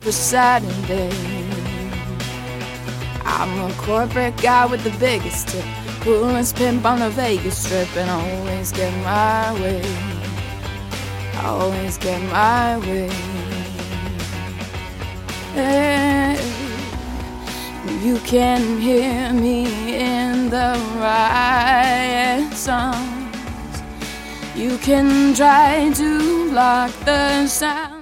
for Saturday. I'm a corporate guy with the biggest tip, coolest pimp on the Vegas Strip, and I always get my way. I always get my way. Hey, you can hear me in the riot songs. You can try to block the sound.